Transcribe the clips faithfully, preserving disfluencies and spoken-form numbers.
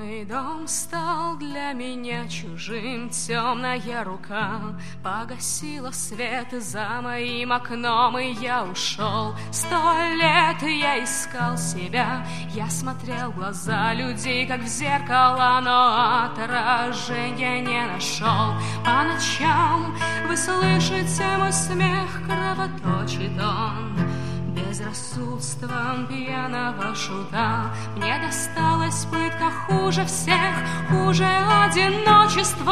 Мой дом стал для меня чужим, темная рука погасила свет за моим окном, и я ушел. Сто лет я искал себя, я смотрел в глаза людей, как в зеркало, но отражения не нашел. По ночам вы слышите мой смех, кровоточит он безрассудством пьяного шута. Мне досталась пытка хуже всех, хуже одиночества.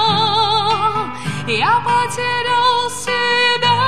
Я потерял себя.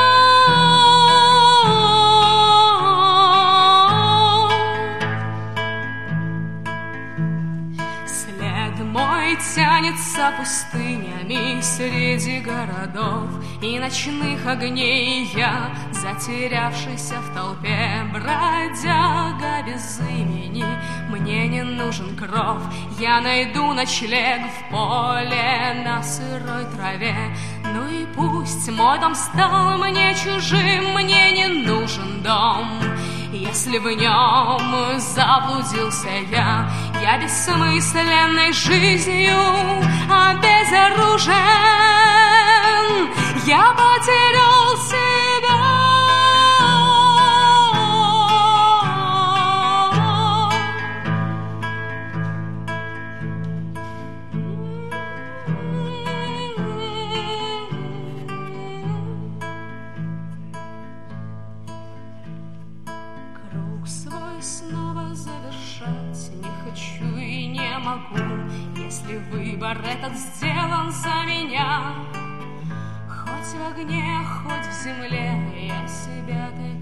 След мой тянется пустынями среди городов и ночных огней. Я, затерявшийся в толпе бродяга без имени, мне не нужен кров. Я найду ночлег в поле на сырой траве. Ну и пусть мой дом стал мне чужим, мне не нужен дом. Если в нем заблудился я, я бессмысленной жизнью обезоружен. Я потерял себя. Круг свой снова завершать не хочу и не могу, если выбор этот сделан за меня. Хоть в огне, хоть в земле я себя так